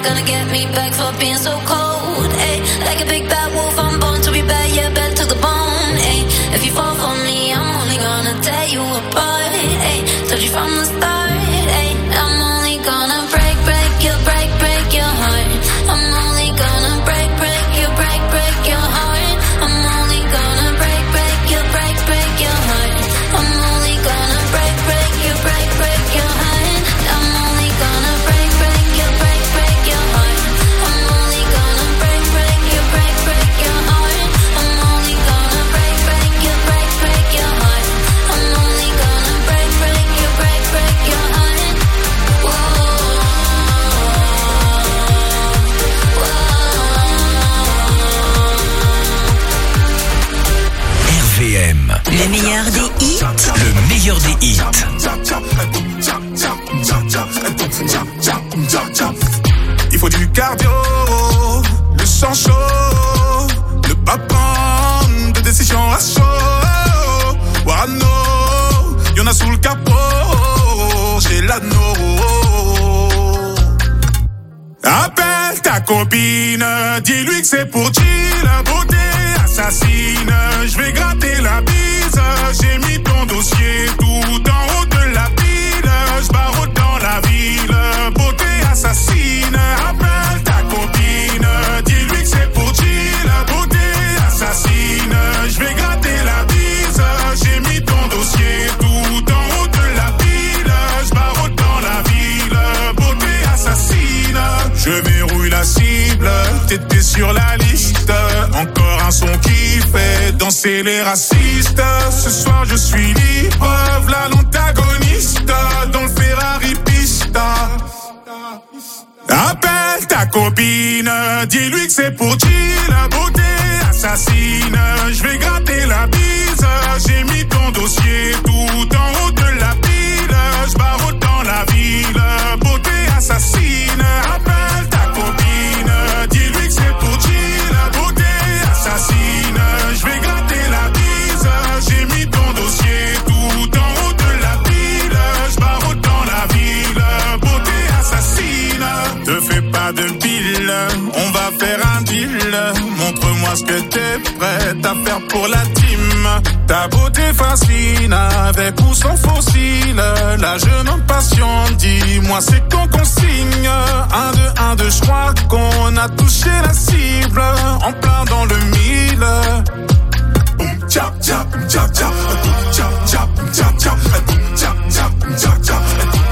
gonna get me back for being so cold. Ay, like a big bad wolf, I'm born to be bad, yeah, bad to the bone. Ay, if you fall for me, I'm only gonna tear you apart. Ay, told you from the start. Ay, I'm only gonna break your heart. I'm only gonna break your heart. I'm only gonna break your heart. I'm only gonna break your heart. I'm only gonna break your heart. I'm only gonna break your heart. I'm only gonna break your heart. I'm only gonna break your heart. Whoa. RVM. Le meilleur des hits. Le meilleur des hits. Il faut du cardio, le sang chaud, le battement de décision à chaud. Warano, y'en a sous le capot, j'ai l'anneau. Appelle ta copine, dis-lui que c'est pour chill, beauté assassine. Je vais gratter la bise, j'ai mis ton dossier tout en haut de la pile. Je barre dans la ville, beauté assassine. Appelle ta copine, dis-lui que c'est pour chill, beauté assassine. Je vais gratter la bise, j'ai mis ton dossier tout en haut de la pile. Je barre dans la ville, beauté assassine. Je verrouille la cible, t'étais sur la liste. Encore un son qui fait danser les racistes. Ce soir je suis libre, v'là l'antagoniste dans le Ferrari Pista. Appelle ta copine, dis-lui que c'est pour chill, beauté assassine. Je vais gratter la bise, j'ai mis ton dossier tout en haut de la pile. Je barre dans la ville, beauté assassine. Appelle ta copine, dis-lui que c'est pour chill, beauté assassine. Je vais gratter la bise, j'ai mis ton dossier tout en haut de la pile. Je barre dans la ville, beauté assassine. Te fais pas de bile, on va faire un deal. Montre-moi ce que t'es prête à faire pour la team. Ta beauté fascine, avec ou sans fossile. La jeune en passion, dis-moi c'est quand qu'on signe. 1, 2, 1, 2, je crois qu'on a touché la cible. En plein dans le mille. Chap, chap, chap, chap, chap, chap, chap, chap, chap, chap, chap, chap, chap.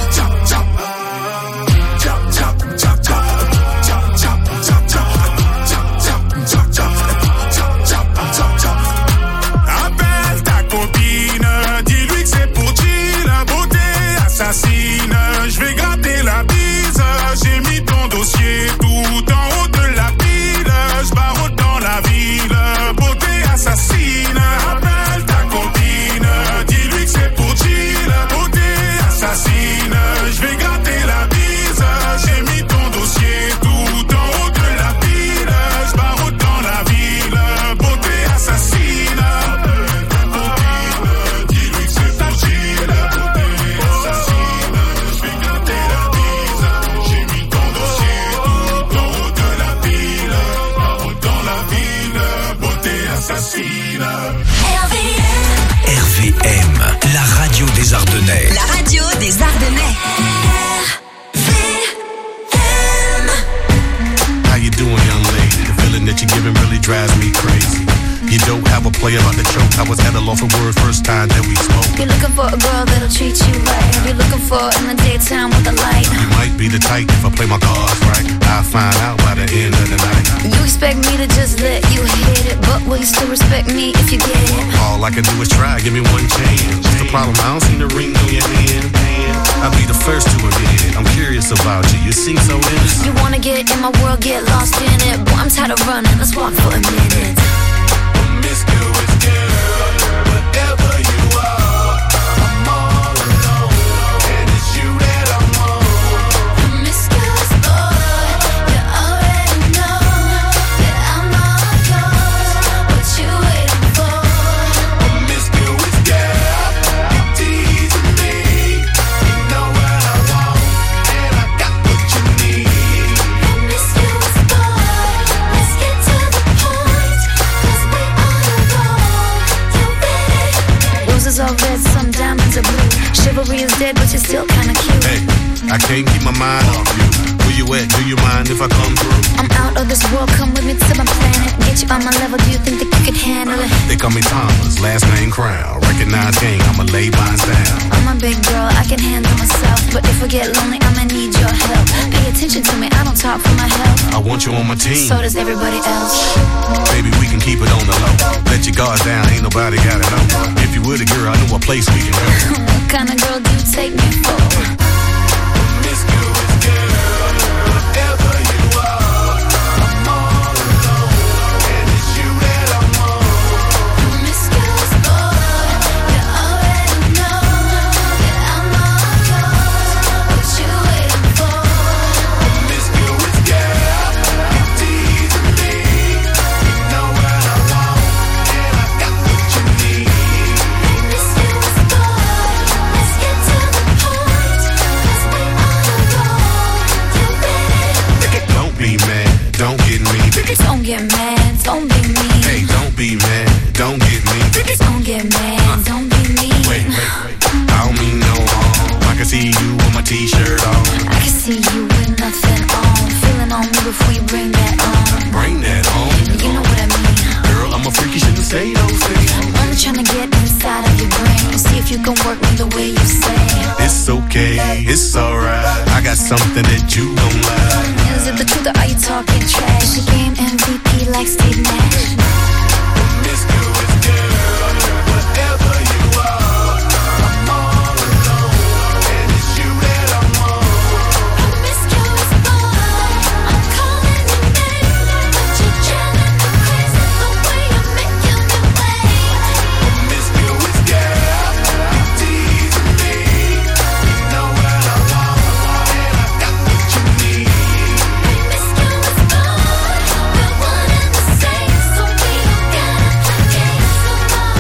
Appelle ta copine, dis-lui que c'est pour chill, beauté assassine. Je vais gratter la bise, j'ai mis ton dossier tout en haut de la pile. Je barre dans la ville, beauté assassine. Appelle ta copine, dis-lui que c'est pour chill, beauté assassine. Je vais gratter la bise, j'ai mis ton dossier tout en haut de la pile. Je barre dans la ville, beauté assassine. Appelle ta copine, dis-lui que c'est pour chill, beauté assassine. Je vais gratter la bise, j'ai mis ton dossier tout en haut de la pile. Barre dans la ville, beauté assassine. RVM, la radio des Ardennais. La radio des Ardennais. How you doing, young lady? The feeling that you're giving really drives me crazy. You don't have a play about the choke. I was at a loss for words first time that we spoke. You're looking for a girl that'll treat you right. You're looking for in the daytime with the light. You might be the type if I play my cards right. I'll find out by the end of the night. You expect me to just let you hit it, but will you still respect me if you get it? All I can do is try, give me one chance. What's the problem? I don't see the ring on your hand. I'll be the first to admit it. I'm curious about you. You seem so innocent. You wanna get in my world, get lost in it. Boy, I'm tired of running. Let's walk for a minute. Promiscuous girl, whatever you are, I'm all alone, and it's you that I want. Promiscuous boy, you already know that I'm all yours. What you waiting for? Promiscuous girl, you're teasing me. You know what I want, and I got what you need. I can't keep my mind off you. Where you at? Do you mind if I come through? I'm out of this world, come with me to my planet. Get you on my level, do you think that you could handle it? They call me Thomas, last name Crown. Recognize gang, I'ma lay mine down. I'm a big girl, I can handle myself. But if I get lonely, I'ma need your help. Pay attention to me, I don't talk for my health. I want you on my team. So does everybody else. Baby, we can keep it on the low. Let your guards down, ain't nobody gotta know. If you were the girl, I know a place we can go. What kind of girl do you take me for? Promiscuous girl, whatever you are, I'm all alone, and it's you that I want. Promiscuous boy, you already know that I'm all yours. What you waiting for? Promiscuous girl, you're teasing me. You know what I want, and I got what you need. Promiscuous boy, let's get to the point. 'Cause we all know you ready. Don't be mad, don't get me. Don't get mad, don't be mean. Hey, don't be mad, don't get me. Don't get mad, don't be mean. Wait, I don't mean no harm. I can see you with my t-shirt on. I can see you with nothing on. Feeling on me before you bring that on. Bring that on. You know what I mean. Girl, I'm a freak, you shouldn't say those things. I'm trying to get inside of your brain. See if you can work me the way you say. It's okay, it's alright. I got something that you don't like. Is it the truth or are you talking trash? The game MVP like Steve Nash. Promiscuous girl, whatever you are, I'm all alone, and it's you that I want. Promiscuous boy, I'm calling your name, but you're driving me crazy the way you're making me wait. Promiscuous girl, you're teasing me. You know what I want, and I got what you need. Promiscuous boy, we're one and the same, so we don't gotta play games no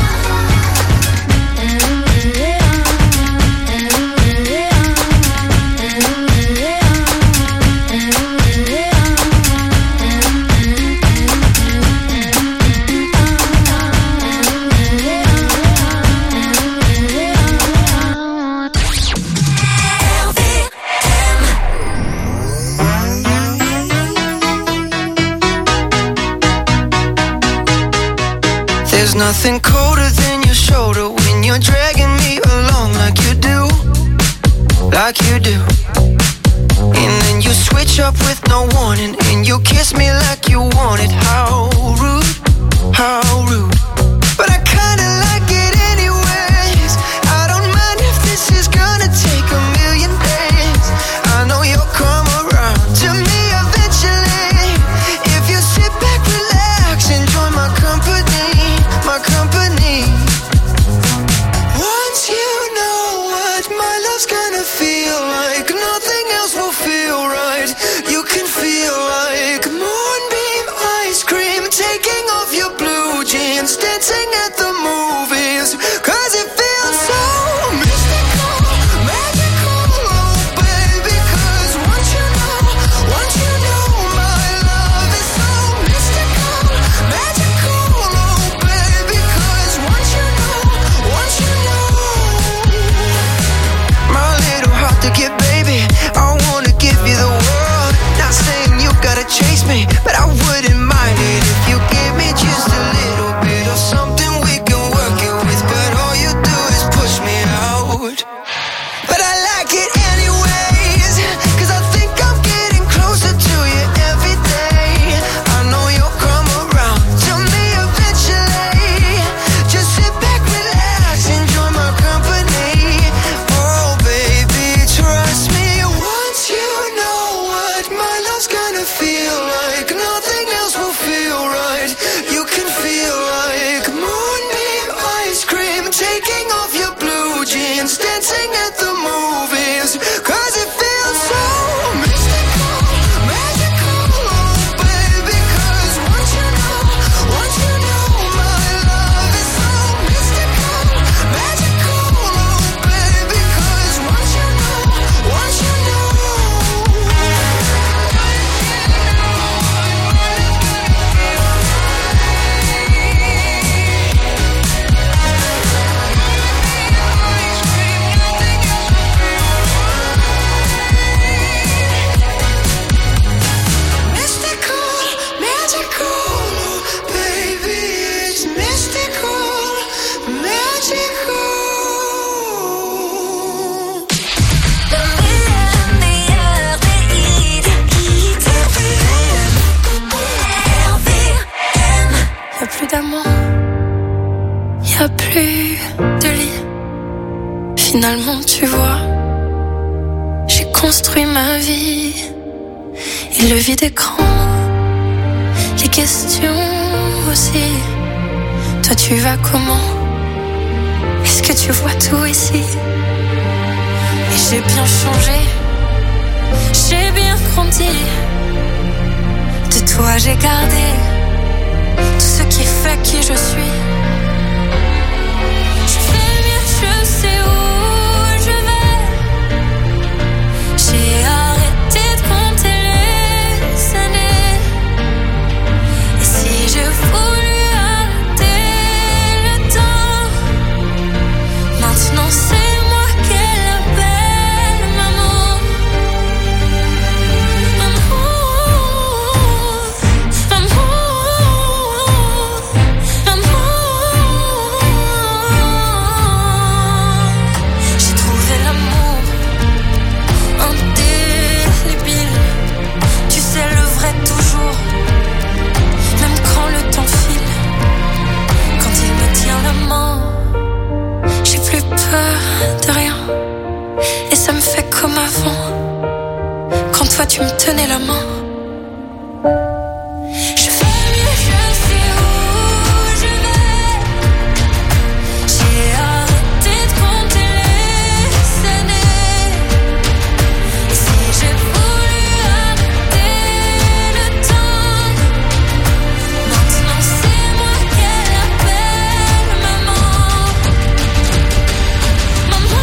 There's nothing colder than your shoulder when you're dragging me along like you do, like you do. And then you switch up with no warning, and you kiss me like you want it. How rude, how rude. But I kinda like it anyways. I don't mind if this is gonna take a million days. I know you'll come around to me eventually. If you sit back, relax, enjoy my company, my company. Once you know what my love's gonna feel like, nothing else will feel right. You can feel like moonbeam ice cream, taking off your blue jeans. Finalement, tu vois, j'ai construit ma vie. Et le vide écran, les questions aussi. Toi, tu vas comment? Est-ce que tu vois tout ici? Et j'ai bien changé, j'ai bien grandi. De toi, j'ai gardé tout ce qui fait qui je suis. Je fais mieux, je sais où je vais. J'ai arrêté de compter les années. Et si je voulais arrêter le temps, maintenant c'est moi qu'elle appelle maman. Maman, maman, maman. J'ai trouvé l'amour indélébile. Tu sais le vrai toujours, même quand le temps file. Quand il me tient la main, j'ai plus peur de rien. Et ça me fait comme avant, quand toi tu me tenais la main. Je fais mieux, je sais où je vais. J'ai arrêté de compter les années. Et si j'ai voulu arrêter le temps, maintenant c'est moi qu'elle appelle maman. Maman,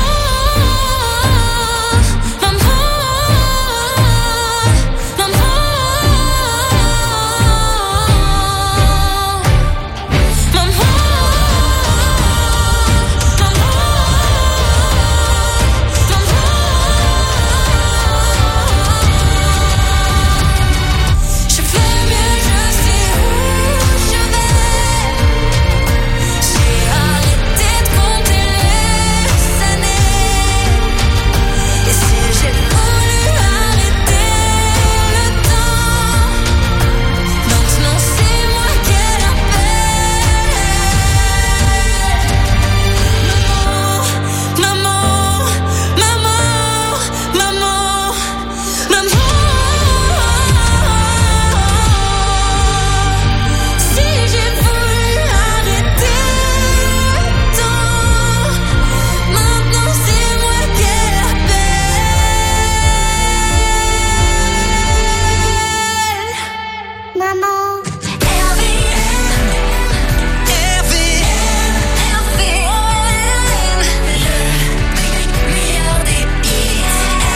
maman, maman. Je fais mieux, je sais où je vais. J'ai arrêté de compter les années. Et si j'ai voulu arrêter le temps, maintenant c'est moi qu'elle appelle. Maman, maman, maman, maman. Si j'ai voulu arrêter le temps, maintenant c'est moi qu'elle appelle. Maman. Meilleur des hits.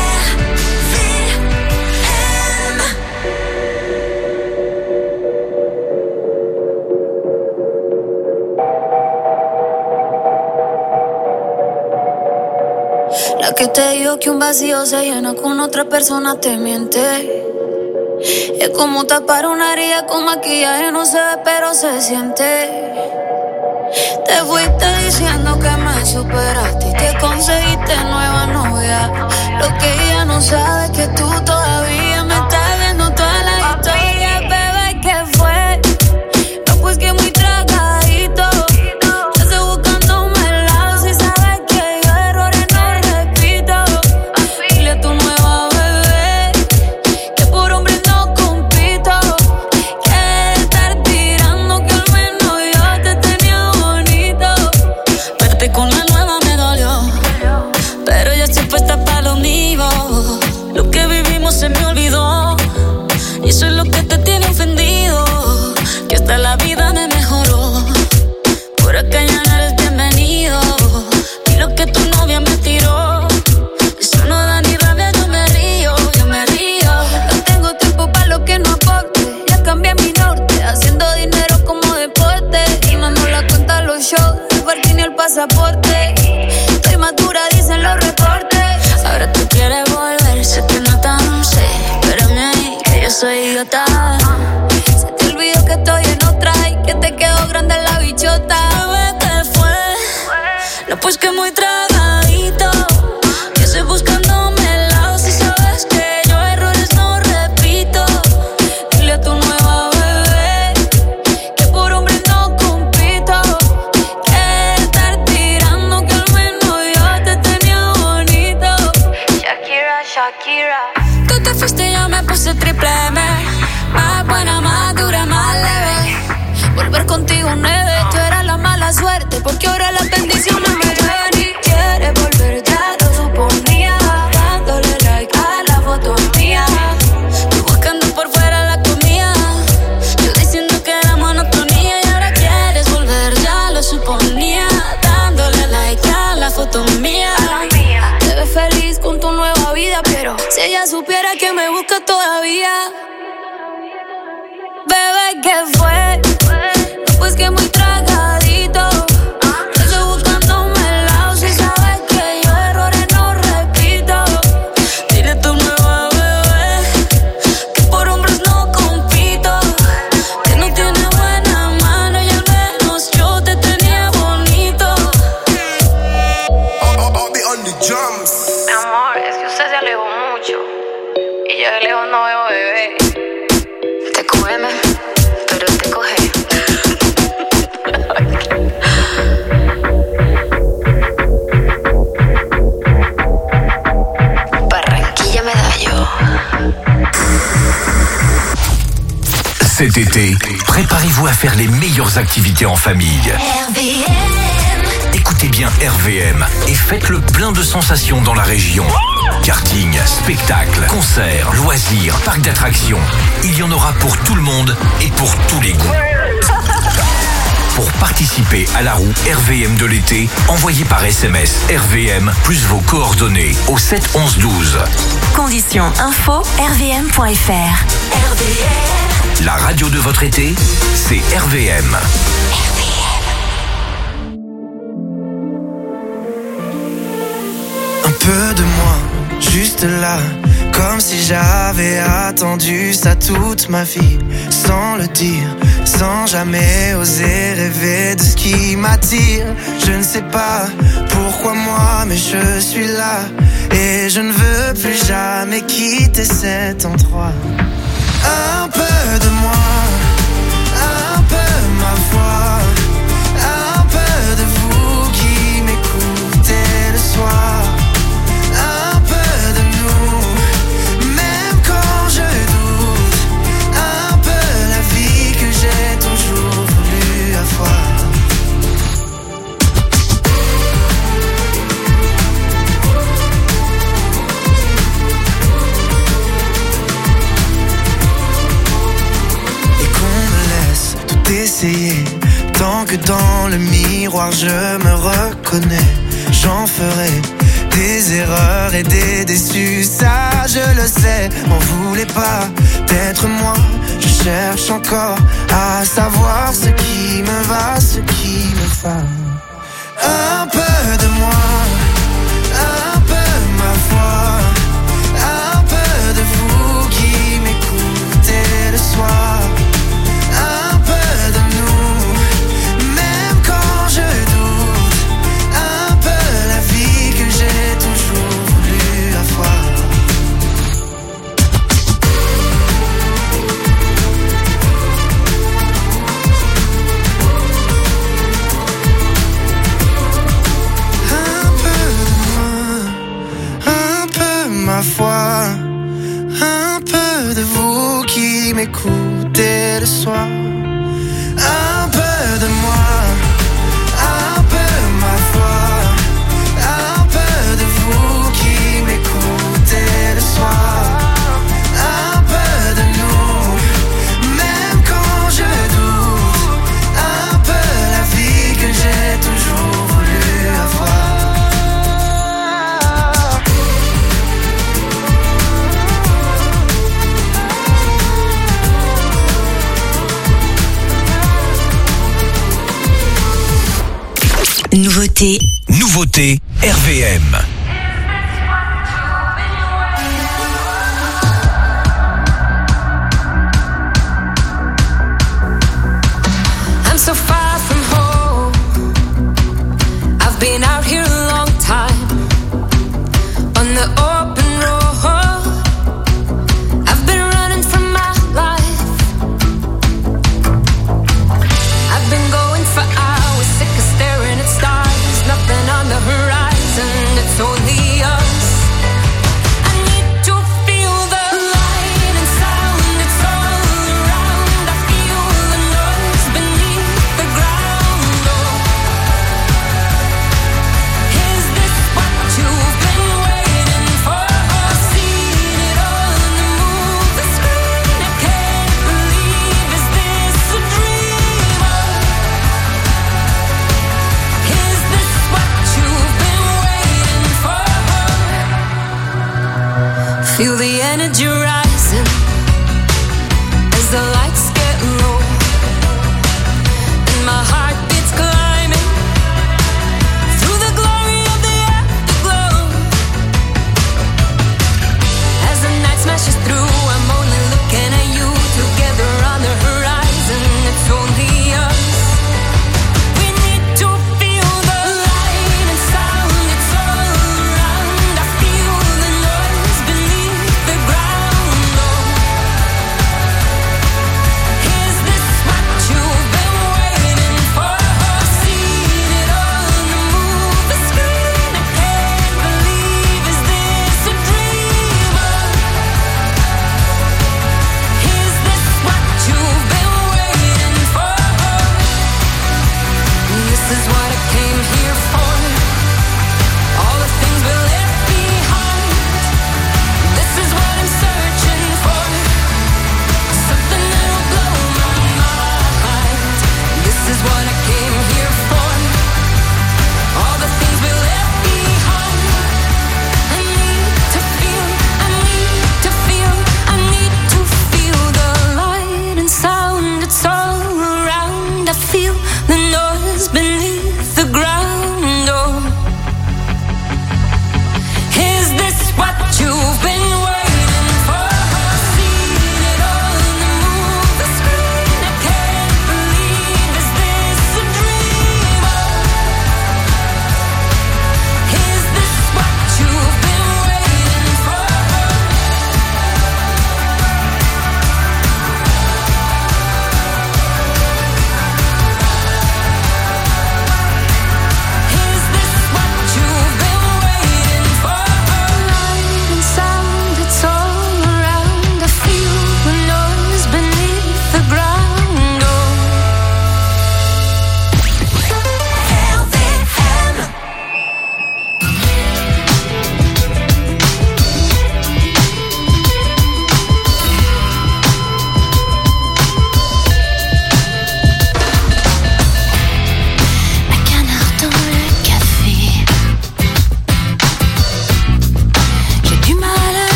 La que te dijo que un vacío se llena con otra persona te miente. Es como tapar una herida con maquillaje, no se ve pero se siente. Te fuiste diciendo que me superaste y que conseguiste nueva novia. Lo que ella no sabe es que tú todavía me estás viendo toda la historia. Bebé, ¿qué fue? No, pues que muy tragadito. Yo estoy buscándome el lado. Si sabes que yo errores no repito. Dile a tu nueva bebé que por hombre no compito. Que de estar tirando que al menos yo te tenía bonito. Verte con la nueva me dolió, pero ya estoy puesta pa' lo mío. Lo que vivimos se me olvidó, y eso es lo que te tiene ofendido. Que hasta la vida me mejoró. Por acá ya no eres bienvenido. Y lo que tu novia me tiró, eso no da ni rabia, yo me río, yo me río. No tengo tiempo pa' lo que no aporte. Ya cambié mi norte, haciendo dinero como deporte. Y mando la cuenta a los shows, el parking y el pasaporte. Estoy madura, dicen los reportes. Ahora tú quieres volver, sé que no tan sé. Espérame ahí, que yo soy idiota. Se te olvidó que estoy en otra y que te quedó grande la bichota. Bebé, ¿qué fue? No, pues que muy tragadito. Que estoy buscándome el lado. Si sabes que yo errores no repito. Dile a tu nueva bebé que por hombre no compito. Que de estar tirando que al menos yo te tenía Tú te fuiste y yo me puse triple M. Más buena, más dura, más leve. Volver contigo nueve. Tú eras la mala suerte, porque ahora las bendiciones me llevan. Y quieres volver, ya lo suponía. Dándole like a la foto mía. Tú buscando por fuera la comida. Yo diciendo que era monotonía. Y ahora quieres volver, ya lo suponía. Dándole like a la foto mía. Te ves feliz con tu nueva vida, pero si ella supiera que me busca todavía. Bebé, ¿qué fue? Pues que muy tragadito. Estoy buscándome el lado. Si sabes que yo errores no repito. Dile a tu nueva bebé que por hombres no compito. Que no tiene buena mano y al menos yo te tenía bonito. Mi amor, es que usted se alejó mucho y yo de lejos no veo bebé. Te come, pero te coge. Barranquilla Medallo. Cet été, préparez-vous à faire les meilleures activités en famille. Écoutez bien RVM et faites le plein de sensations dans la région. Karting, spectacles, concerts, loisirs, parcs d'attractions. Il y en aura pour tout le monde et pour tous les goûts. Pour participer à la roue RVM de l'été, envoyez par SMS RVM plus vos coordonnées au 7 11 12. Conditions info rvm.fr. La radio de votre été, c'est RVM. Un peu de moi, juste là, comme si j'avais attendu ça toute ma vie, sans le dire, sans jamais oser rêver de ce qui m'attire. Je ne sais pas pourquoi moi, mais je suis là, et je ne veux plus jamais quitter cet endroit. Un peu de moi, un peu ma voix, un peu de vous qui m'écoutez le soir. Essayer, tant que dans le miroir je me reconnais, j'en ferai des erreurs et des déçus, ça je le sais. M'en voulez pas d'être moi, je cherche encore à savoir ce qui me va, ce qui me va. Un peu de moi, un peu ma voix, un peu de vous qui m'écoutez le soir. Ma foi, un peu de vous qui m'écoutez le soir, un peu de moi, un peu ma foi, un peu de vous qui m'écoutez le soir, un peu de nous, même quand je doute, un peu la vie que j'ai toujours voulu avoir. Nouveauté RVM. I'm so far from home. I've been out here a long time on the open road. I've been running from my life. I've been going for hours, sick of staring at stars. Nothing on the horizon, it's all the energy rising as the lights get low, and my heart beats climbing through the glory of the afterglow. As the night smashes through, I'm only looking at you, together on the horizon. It's only us. We need to feel the light and sound. It's all around. I feel the noise beneath the ground. Oh, is this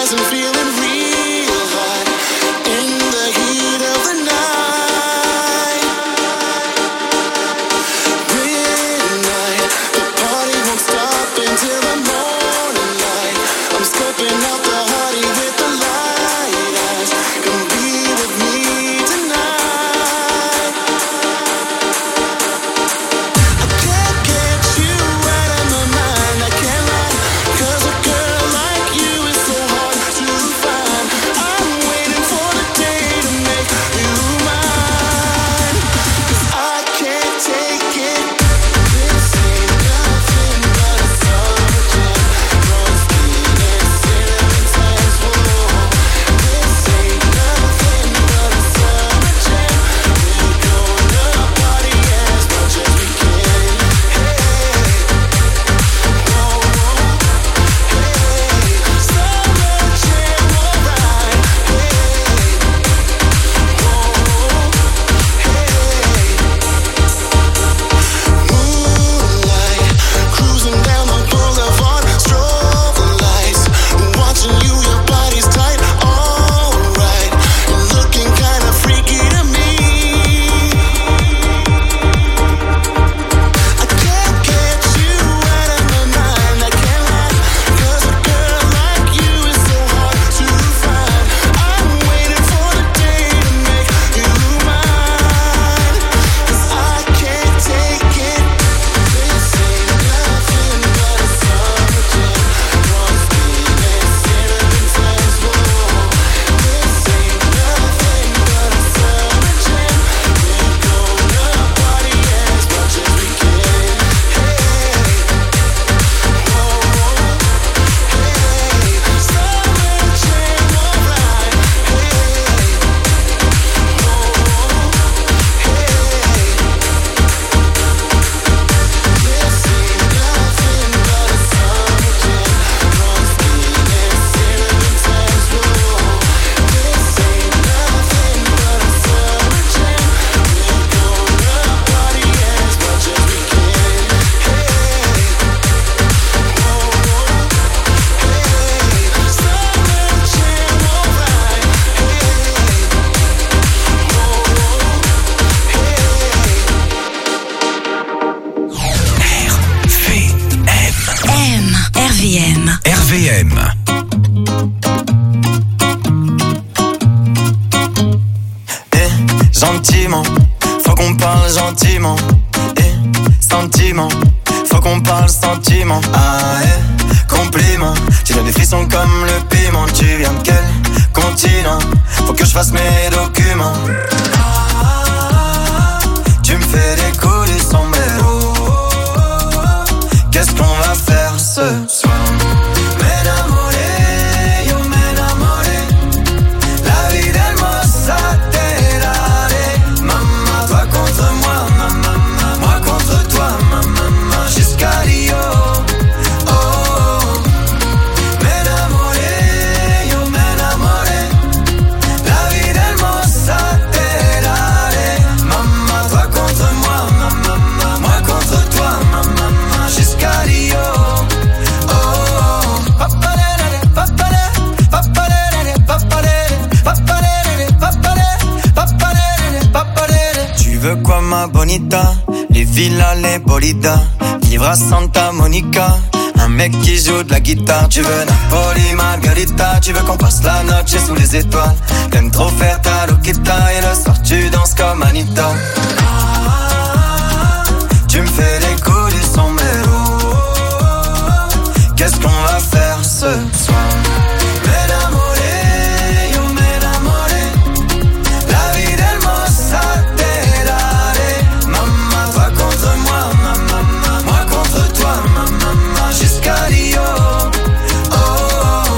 and feeling real hot in the heat of the night. Midnight, the party won't stop until the morning light. I'm scoping out the party with the light eyes. Come be with me tonight. I can't get you out of my mind, I can't lie. 'Cause a girl like you is so hard to find. I'm waiting for the day to make you mine. 'Cause I can't take it. This ain't nothing but a summer jam. Frosty and cinnamon tans, whoa. This ain't nothing but a summer jam. We're gonna party as much as we can. Hey, whoa, whoa. Hey, summer jam, alright. Hey, whoa, moonlight, cruising down the boulevard, strobe lights, watching you, your body's tight, alright, looking kinda freaky to me. I can't get you out of my mind, I can't lie. 'Cause a girl like you is so hard to find. I'm waiting for the day to make you mine. 'Cause I can't take it. This ain't nothing but a summer jam. Frosty and cinnamon tans, whoa. This ain't nothing but a summer jam. We're gonna party as much as we can. Hey, whoa, whoa. Hey, summer jam, alright. Hey, whoa, whoa. Hey, this ain't nothing but a summer jam. Frosty and cinnamon tans, whoa. This ain't nothing but a summer jam. We're gonna party as much as we can. Hey, whoa, whoa. Hey, summer jam, alright. Hey, whoa, RVM. M. RVM. RVM. Gentiment, faut qu'on parle gentiment. Sentiment, faut qu'on parle sentiment. Ah, compliment, tu donnes des frissons comme le piment. Tu viens de quel continent? Faut que je fasse mes documents. Tu me fais des coups du sombrero. Qu'est-ce qu'on va faire ce soir? M'enamoré, yo m'enamoré. La vie d'hermosa te daré. Maman, toi contre moi, maman, moi contre toi, maman, jusqu'à Rio. Oh, oh. M'enamoré, yo m'enamoré. La vie d'hermosa te daré. Maman, toi contre moi, maman, moi contre toi, maman, jusqu'à Rio. Oh, oh. Papalere, papalere, papalere, papalere, papalere, papalere, papalere, papalere. Tu veux quoi ma bonita? Les villas, les bolidas, vivre à Santa Monica. Un mec qui joue de la guitare. Tu veux Napoli, Margarita. Tu veux qu'on passe la noche sous les étoiles. T'aimes trop faire ta loquita. Et le soir tu danses comme Anita. Tu me fais des coups du sombrero. Qu'est-ce qu'on va faire ce soir? M'enamoré, yo m'enamoré. La vie d'hermosa te daré. Maman, toi contre moi, maman, moi contre toi, maman, jusqu'à Rio. Oh, oh.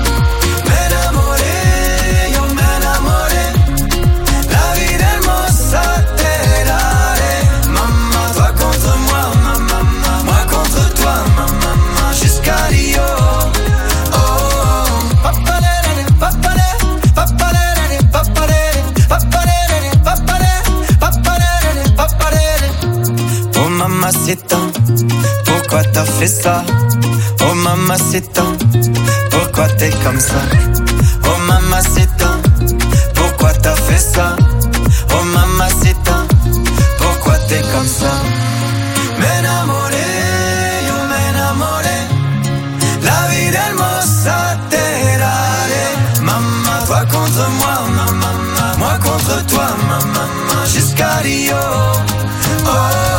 M'enamoré, yo m'enamoré. La vie d'hermosa te daré. Maman, toi contre moi, maman, moi contre toi, maman, jusqu'à Rio. Oh, oh. Papalere, papalere, papalere, papalere, papalere, papalere, papalere, papalere. Oh mamacita, pourquoi t'as fait ça? Oh mamacita, pourquoi t'es comme ça? Oh mamacita, pourquoi t'as fait ça? Oh mamacita, pourquoi t'es comme ça? M'enamoré, yo m'enamoré, la vida hermosa te daré. Maman, toi contre moi, maman, moi contre toi, maman, jusqu'à Rio. Oh,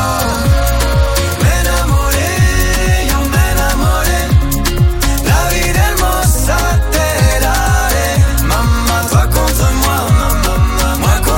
m'enamoré, yo m'enamoré, la vida hermosa te daré. Maman, toi contre moi, maman, moi contre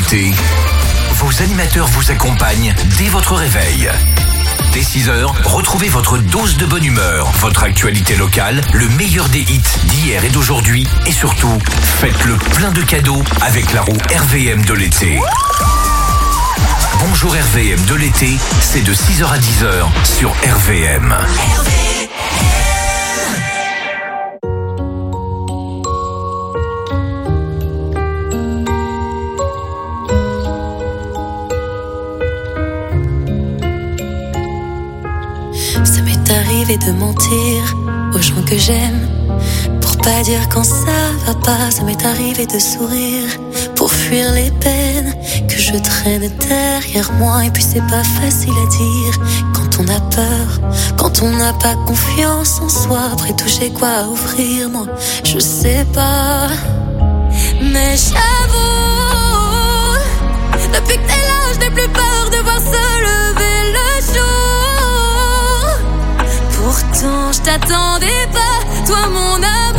l'été, vos animateurs vous accompagnent dès votre réveil. Dès 6h, retrouvez votre dose de bonne humeur, votre actualité locale, le meilleur des hits d'hier et d'aujourd'hui, et surtout, faites le plein de cadeaux avec la roue RVM de l'été. Bonjour RVM de l'été, c'est de 6h à 10h sur RVM. Ça m'est arrivé de mentir aux gens que j'aime pour pas dire quand ça va pas. Ça m'est arrivé de sourire pour fuir les peines que je traîne derrière moi. Et puis c'est pas facile à dire quand on a peur, quand on n'a pas confiance en soi. Après tout j'ai quoi offrir, moi je sais pas. Mais j'avoue, depuis que t'es là je n'ai plus peur de voir se lever le jour. Pourtant je t'attendais pas, toi mon amour.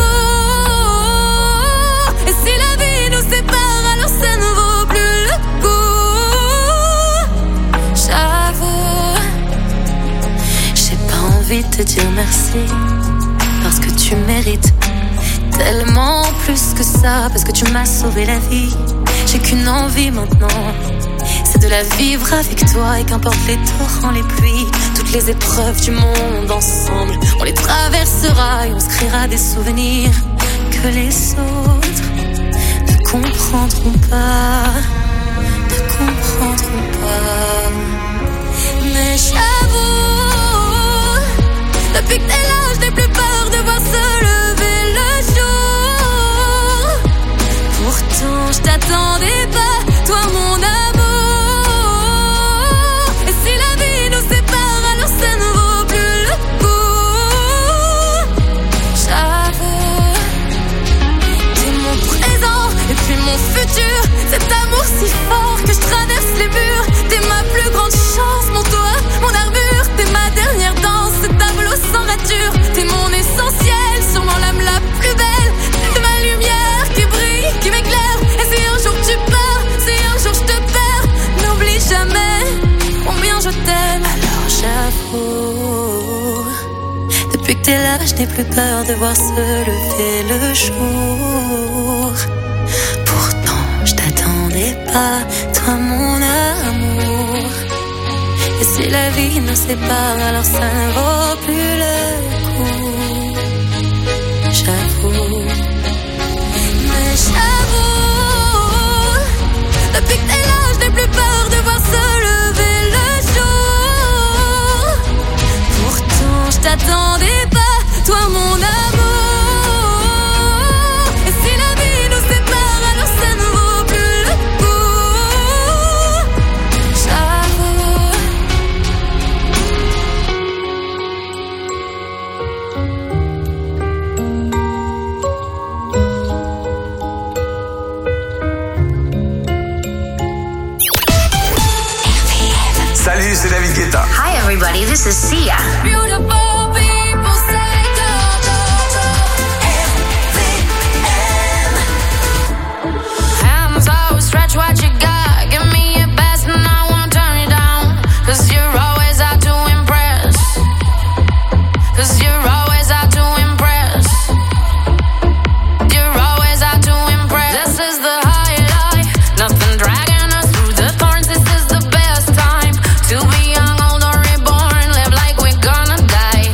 Et si la vie nous sépare, alors ça ne vaut plus le coup. J'avoue, j'ai pas envie de te dire merci, parce que tu mérites tellement plus que ça, parce que tu m'as sauvé la vie. J'ai qu'une envie maintenant, c'est de la vivre avec toi. Et qu'importe les torrents, les pluies, toutes les épreuves du monde, ensemble on les traversera et on se créera des souvenirs que les autres ne comprendront pas, ne comprendront pas. Mais j'avoue, depuis que t'es là je n'ai plus peur de voir se lever le jour. Pourtant je t'attendais pas, toi mon amour. Et si la vie nous sépare, alors ça ne vaut plus le coup. J'avoue, t'es mon présent et puis mon futur. Cet amour si fort que je traverse les murs. T'es ma plus grande chance, mon toit, mon armure. T'es ma dernière danse, ce tableau sans rature. T'es mon essentiel, sûrement l'âme la plus belle. T'es ma lumière qui brille, qui m'éclaire. Et si un jour tu pars, si un jour je te perds, n'oublie jamais combien je t'aime. Alors j'avoue, depuis que t'es là, je n'ai plus peur de voir se lever le jour. Pourtant, je t'attendais pas, toi mon amour. Et si la vie nous sépare, alors ça ne vaut plus le coup. J'avoue, mais j'avoue, depuis que t'es là, je n'ai plus peur de voir se lever le jour. Pourtant, je t'attendais pas, toi mon amour. Et si la vie nous sépare, alors ça ne vaut plus le coup. J'avoue. Salut, c'est David Guetta. Hi everybody, this is Sia. Beautiful people say Hands out, stretch what you got. Give me your best and I won't turn you down. 'Cause you're always out to impress. 'Cause you're always out to impress. You're always out to impress. This is the high life. Nothing dragging us through the thorns. This is the best time to be young, old or reborn. Live like we're gonna die.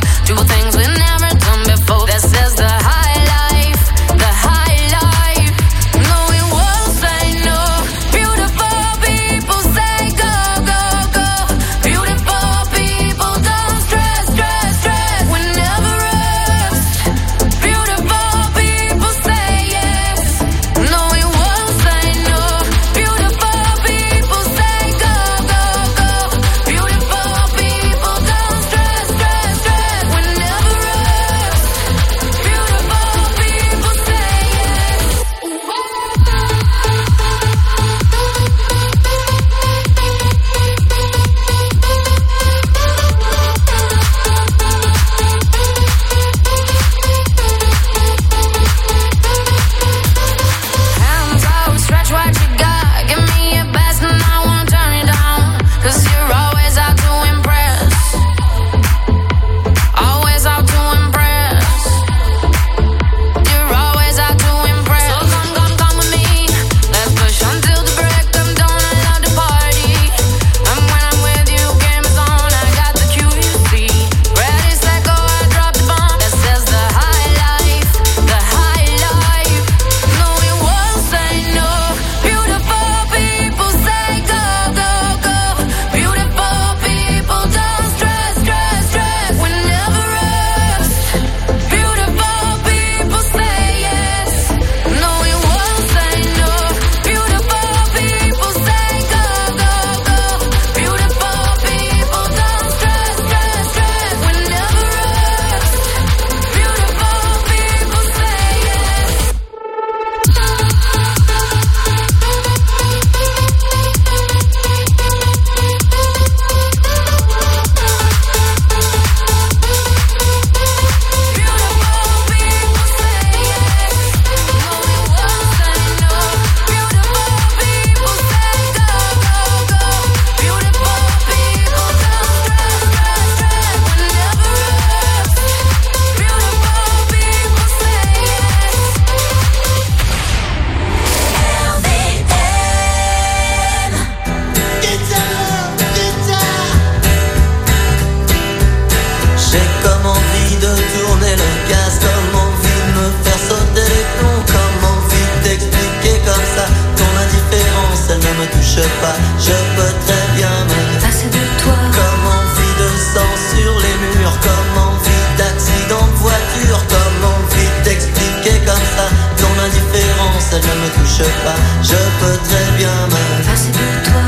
touche pas. Je peux très bien me passer de toi.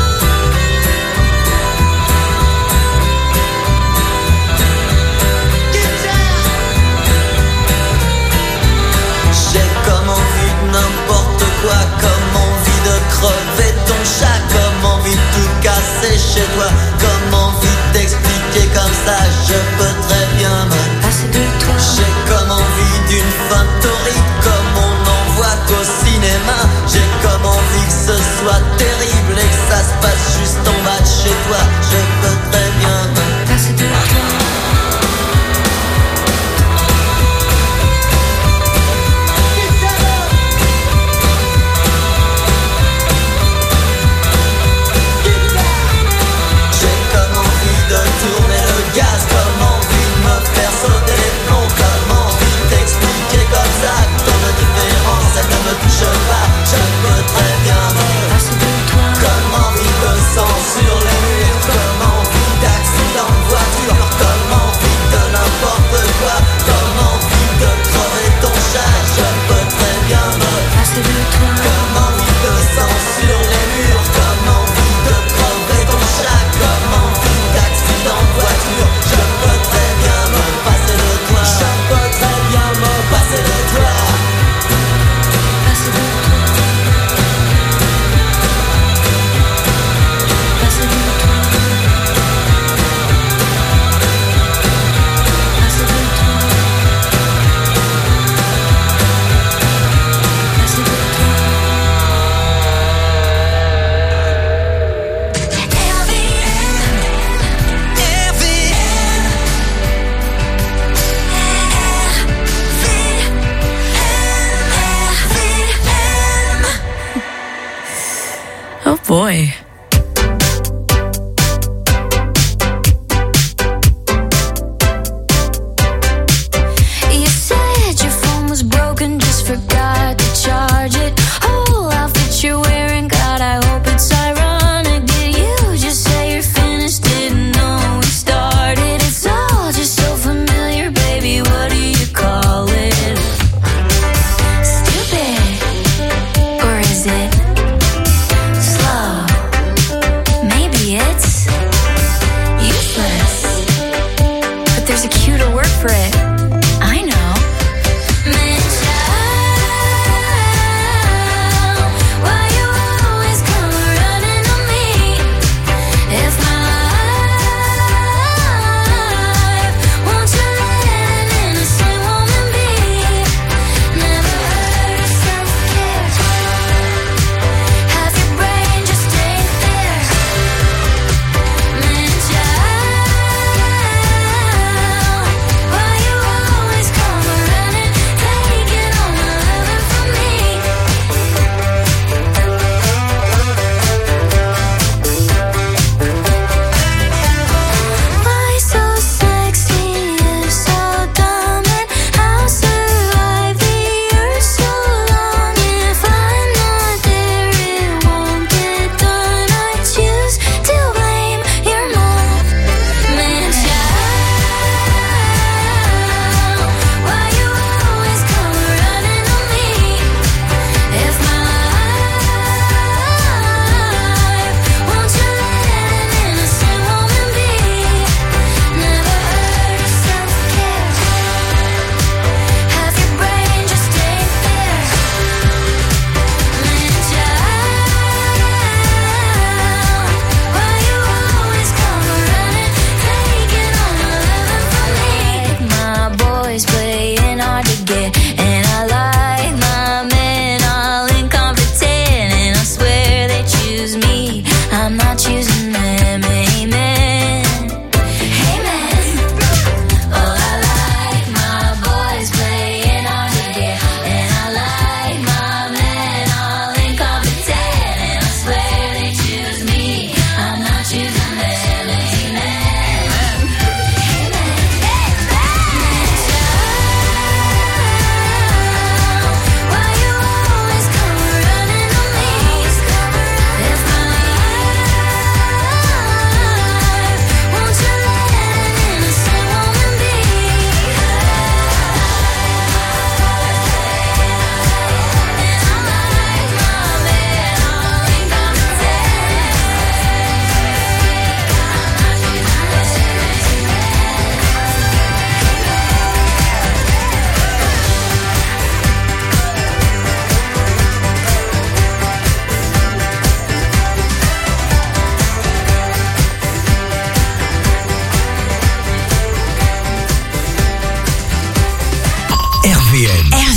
J'ai comme envie de n'importe quoi, comme envie de crever ton chat, comme envie de tout casser chez toi, comme envie de t'expliquer comme ça. Je peux très bien me passer de toi. J'ai comme envie d'une fin torride, comme on n'en voit qu'au cinéma. J'ai comme envie que ce soit terrible et que ça se passe juste en bas de chez toi. Je peux très bien me passer de toi. Tourner le gaz, comme envie de me faire sauter les plombs, comme envie de t'expliquer comme ça que tant de différence elle ne me touche pas. Je peux très bien me passer de toi. Comme envie de sang sur les murs, comme envie d'accident de voiture, comme envie de n'importe quoi, comme envie de crever ton chat. Je peux très bien me passer de toi. Comme envie de sang sur les murs, comme envie de crever ton chat, comme envie d'accident de voiture. Je peux très bien me passer de toi. Je peux très bien me passer de toi. Passer de toi. Passer de toi. Passer de toi. Passer de toi. Oh boy. You said your phone was broken, just forgot to charge it. Whole outfit you're wearing, God, I hope it's ironic. Did you just say you're finished? Didn't know we started. It's all just so familiar, baby. What do you call it? Stupid, or is it slow?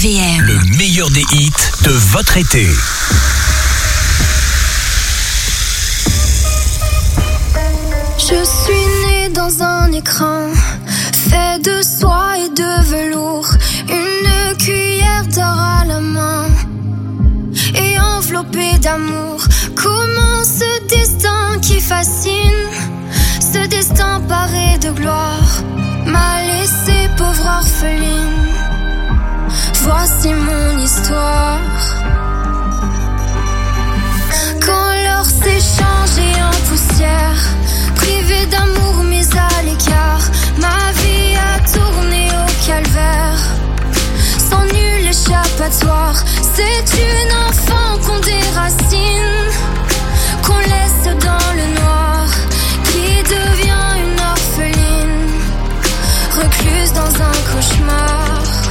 RVM. Le meilleur des hits de votre été. Je suis née dans un écran fait de soie et de velours, une cuillère d'or à la main et enveloppée d'amour. Comment ce destin qui fascine, ce destin paré de gloire, m'a laissé pauvre orpheline. Voici mon histoire. Quand l'or s'est changé en poussière, privée d'amour mise à l'écart, ma vie a tourné au calvaire, sans nul échappatoire. C'est une enfant qu'on déracine, qu'on laisse dans le noir, qui devient une orpheline, recluse dans un cauchemar.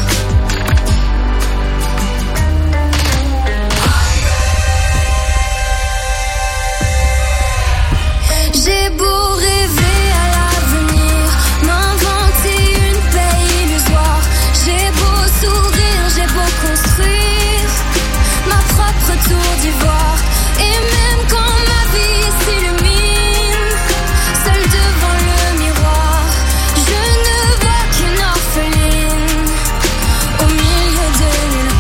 J'ai beau rêver à l'avenir, m'inventer une paix illusoire, j'ai beau sourire, j'ai beau construire ma propre tour d'ivoire, et même quand ma vie s'illumine, seule devant le miroir, je ne vois qu'une orpheline au milieu de nulle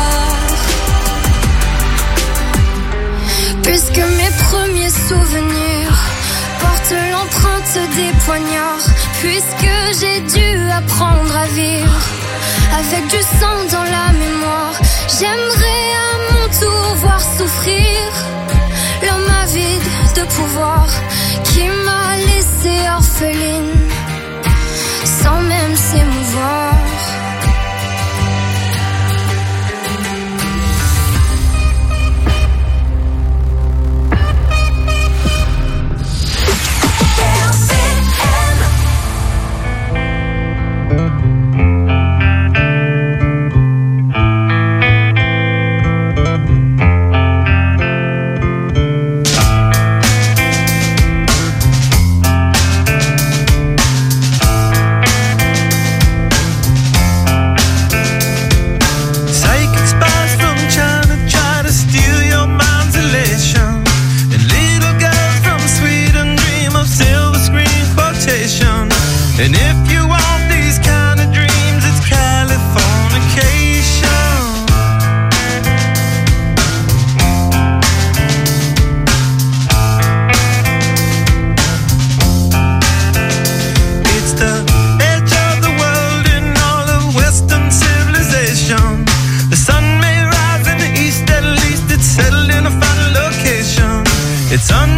part. Puisque mes premiers souvenirs porte l'empreinte des poignards, puisque j'ai dû apprendre à vivre avec du sang dans la mémoire, j'aimerais à mon tour voir souffrir l'homme avide de pouvoir qui m'a laissé orpheline sans même s'émouvoir. And if you want these kind of dreams, it's Californication. It's the edge of the world in all of Western civilization. The sun may rise in the east, at least it's settled in a final location. It's